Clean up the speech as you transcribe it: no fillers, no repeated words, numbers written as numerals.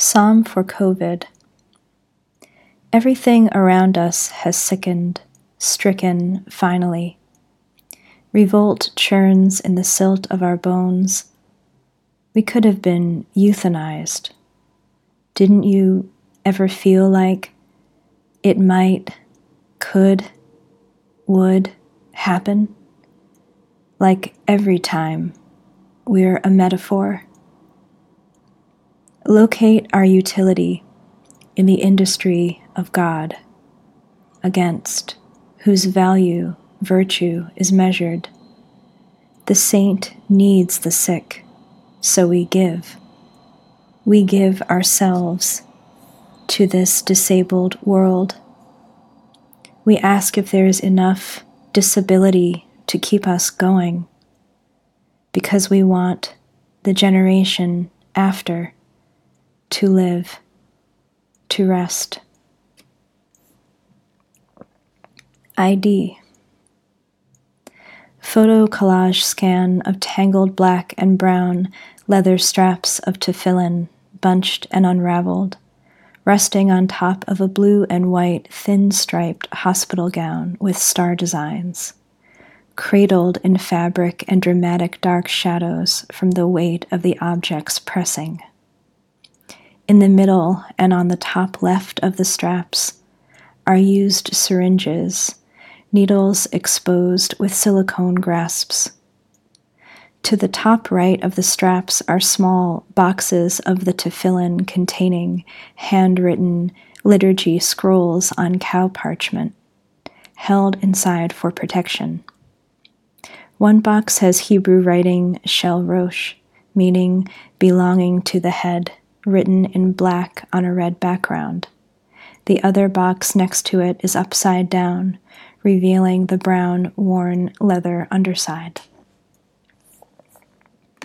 Psalm for COVID. Everything around us has sickened, stricken finally. Revolt churns in the silt of our bones. We could have been euthanized. Didn't you ever feel like it might, could, would happen? Like every time we're a metaphor. Locate our utility in the industry of God, against whose value virtue is measured. The saint needs the sick, so we give. We give ourselves to this disabled world. We ask if there is enough disability to keep us going, because we want the generation after to live, to rest. ID. Photo collage scan of tangled black and brown leather straps of tefillin, bunched and unraveled, resting on top of a blue and white thin-striped hospital gown with star designs, cradled in fabric and dramatic dark shadows from the weight of the objects pressing. In the middle and on the top left of the straps are used syringes, needles exposed with silicone grasps. To the top right of the straps are small boxes of the tefillin containing handwritten liturgy scrolls on cow parchment, held inside for protection. One box has Hebrew writing Shel Rosh, meaning belonging to the head, written in black on a red background. The other box next to it is upside down, revealing the brown, worn leather underside.